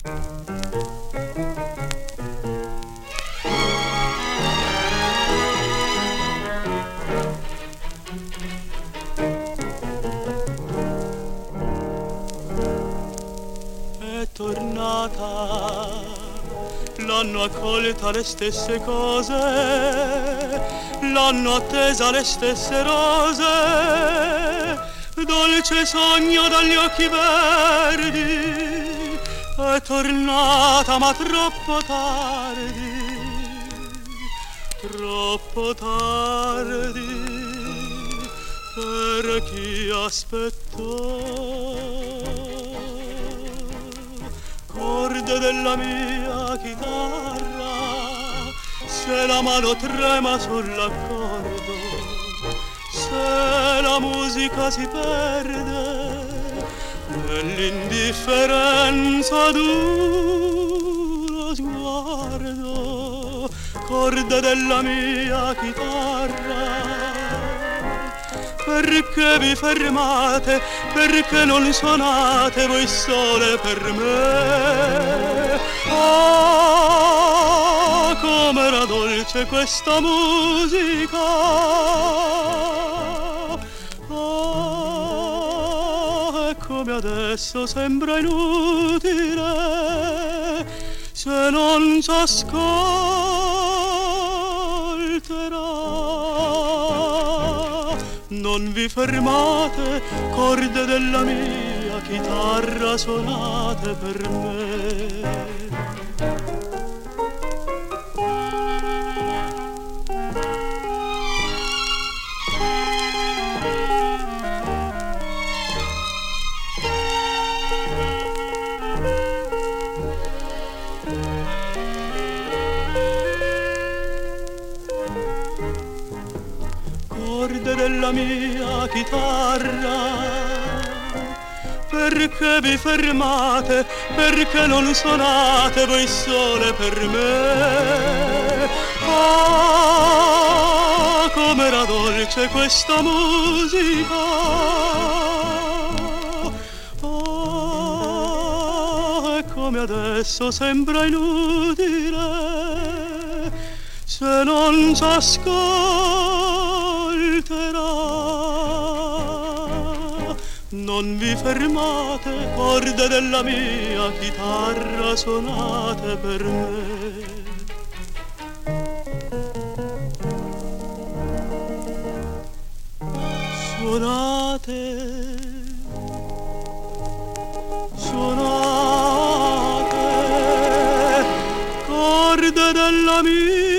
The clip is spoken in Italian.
Tornata, l'hanno accolta le stesse cose, l'hanno attesa le stesse rose, dolce sogno dagli occhi verdi, è tornata ma troppo tardi per chi aspettò. Corde della mia chitarra, se la mano trema sull'accordo, se la musica si perde nell'indifferenza d'uno sguardo. Corde della mia chitarra, perché vi fermate, perché non suonate voi sole per me? Ah, com'era dolce questa musica! Ah, e come adesso sembra inutile se non s'ascolterà. Non vi fermate, corde della mia chitarra, suonate per me. Corde della mia chitarra, perché vi fermate, perché non suonate voi sole per me? Ah, com'era dolce questa musica! Ah, e come adesso sembra inutile se non s'ascolterà. Non vi fermate, corde della mia chitarra, suonate per me. Suonate, suonate, corde della mia